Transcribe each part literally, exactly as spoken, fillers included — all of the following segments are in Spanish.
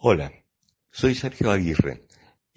Hola, soy Sergio Aguirre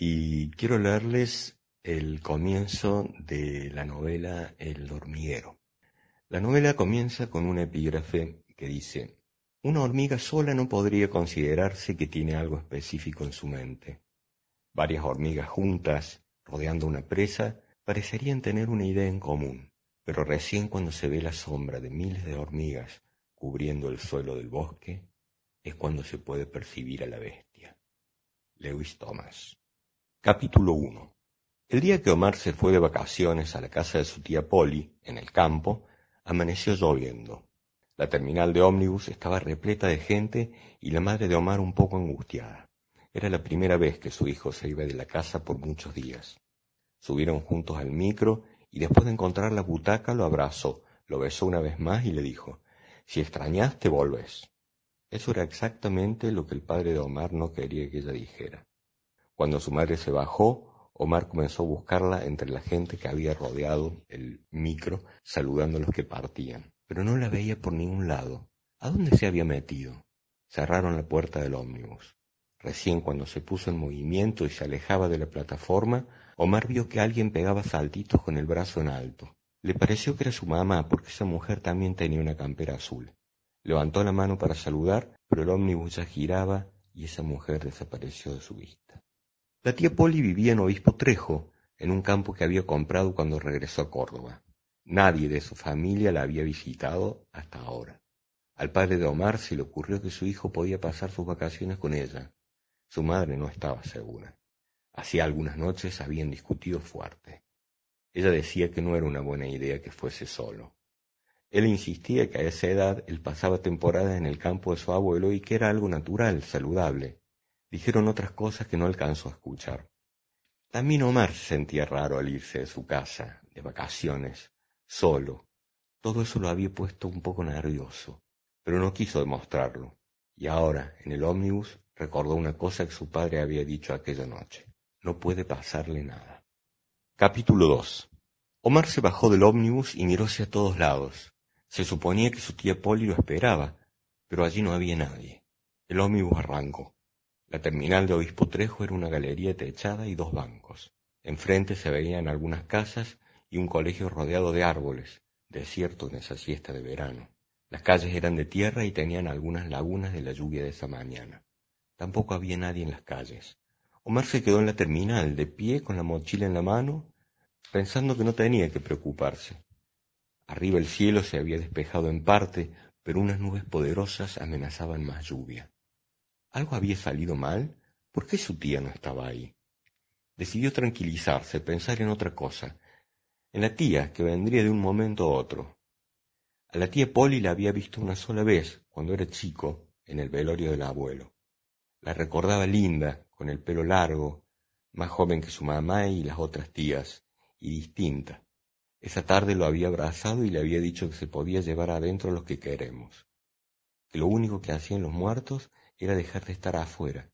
y quiero leerles el comienzo de la novela El hormiguero. La novela comienza con un epígrafe que dice: una hormiga sola no podría considerarse que tiene algo específico en su mente. Varias hormigas juntas, rodeando una presa, parecerían tener una idea en común, pero recién cuando se ve la sombra de miles de hormigas cubriendo el suelo del bosque, es cuando se puede percibir a la bestia. Lewis Thomas. Capítulo uno. El día que Omar se fue de vacaciones a la casa de su tía Polly, en el campo, amaneció lloviendo. La terminal de ómnibus estaba repleta de gente y la madre de Omar un poco angustiada. Era la primera vez que su hijo se iba de la casa por muchos días. Subieron juntos al micro y después de encontrar la butaca lo abrazó, lo besó una vez más y le dijo: «Si extrañás, te volvés». Eso era exactamente lo que el padre de Omar no quería que ella dijera. Cuando su madre se bajó, Omar comenzó a buscarla entre la gente que había rodeado el micro, saludando a los que partían, pero no la veía por ningún lado. ¿A dónde se había metido? Cerraron la puerta del ómnibus. Recién cuando se puso en movimiento y se alejaba de la plataforma, Omar vio que alguien pegaba saltitos con el brazo en alto. Le pareció que era su mamá, porque esa mujer también tenía una campera azul. Levantó la mano para saludar, pero el ómnibus ya giraba y esa mujer desapareció de su vista. La tía Polly vivía en Obispo Trejo, en un campo que había comprado cuando regresó a Córdoba. Nadie de su familia la había visitado hasta ahora. Al padre de Omar se le ocurrió que su hijo podía pasar sus vacaciones con ella. Su madre no estaba segura. Hacía algunas noches habían discutido fuerte. Ella decía que no era una buena idea que fuese solo. Él insistía que a esa edad él pasaba temporadas en el campo de su abuelo y que era algo natural, saludable. Dijeron otras cosas que no alcanzó a escuchar. También Omar se sentía raro al irse de su casa, de vacaciones, solo. Todo eso lo había puesto un poco nervioso, pero no quiso demostrarlo. Y ahora, en el ómnibus, recordó una cosa que su padre había dicho aquella noche: no puede pasarle nada. Capítulo dos. Omar se bajó del ómnibus y miró hacia todos lados. Se suponía que su tía Polly lo esperaba, pero allí no había nadie. El ómnibus arrancó. La terminal de Obispo Trejo era una galería techada y dos bancos. Enfrente se veían algunas casas y un colegio rodeado de árboles, desierto en esa siesta de verano. Las calles eran de tierra y tenían algunas lagunas de la lluvia de esa mañana. Tampoco había nadie en las calles. Omar se quedó en la terminal, de pie, con la mochila en la mano, pensando que no tenía que preocuparse. Arriba el cielo se había despejado en parte, pero unas nubes poderosas amenazaban más lluvia. ¿Algo había salido mal? ¿Por qué su tía no estaba ahí? Decidió tranquilizarse, pensar en otra cosa, en la tía que vendría de un momento a otro. A la tía Polly la había visto una sola vez, cuando era chico, en el velorio del abuelo. La recordaba linda, con el pelo largo, más joven que su mamá y las otras tías, y distinta. Esa tarde lo había abrazado y le había dicho que se podía llevar adentro los que queremos, que lo único que hacían los muertos era dejar de estar afuera.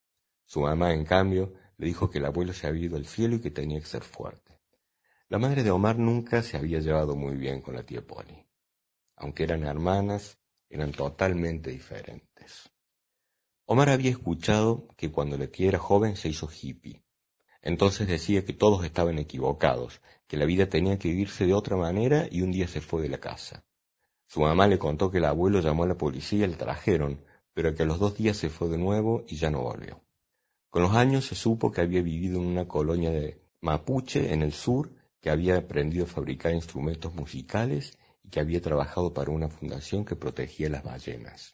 Su mamá, en cambio, le dijo que el abuelo se había ido al cielo y que tenía que ser fuerte. La madre de Omar nunca se había llevado muy bien con la tía Polly. Aunque eran hermanas, eran totalmente diferentes. Omar había escuchado que cuando la tía era joven se hizo hippie. Entonces decía que todos estaban equivocados, que la vida tenía que vivirse de otra manera, y un día se fue de la casa. Su mamá le contó que el abuelo llamó a la policía y le trajeron, pero que a los dos días se fue de nuevo y ya no volvió. Con los años se supo que había vivido en una colonia de mapuche en el sur, que había aprendido a fabricar instrumentos musicales y que había trabajado para una fundación que protegía las ballenas.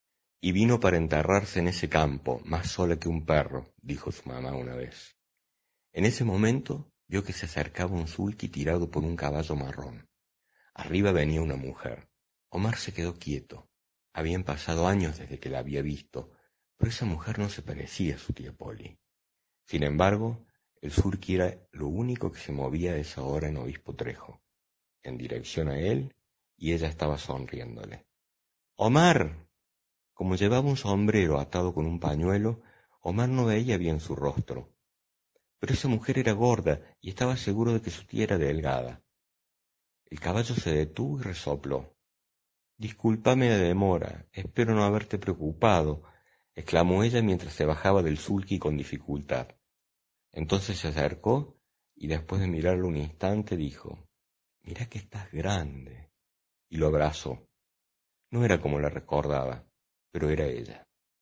Y vino para enterrarse en ese campo, más sola que un perro, dijo su mamá una vez. En ese momento vio que se acercaba un sulky tirado por un caballo marrón. Arriba venía una mujer. Omar se quedó quieto. Habían pasado años desde que la había visto, pero esa mujer no se parecía a su tía Polly. Sin embargo, el sulky era lo único que se movía a esa hora en Obispo Trejo, en dirección a él, y ella estaba sonriéndole. ¡Omar! Como llevaba un sombrero atado con un pañuelo, Omar no veía bien su rostro. Pero esa mujer era gorda y estaba seguro de que su tía era delgada. El caballo se detuvo y resopló. «Discúlpame la demora, espero no haberte preocupado. exclamó ella mientras se bajaba del sulky con dificultad. Entonces se acercó y después de mirarlo un instante dijo: «Mirá que estás grande», y lo abrazó. No era como la recordaba, pero era ella.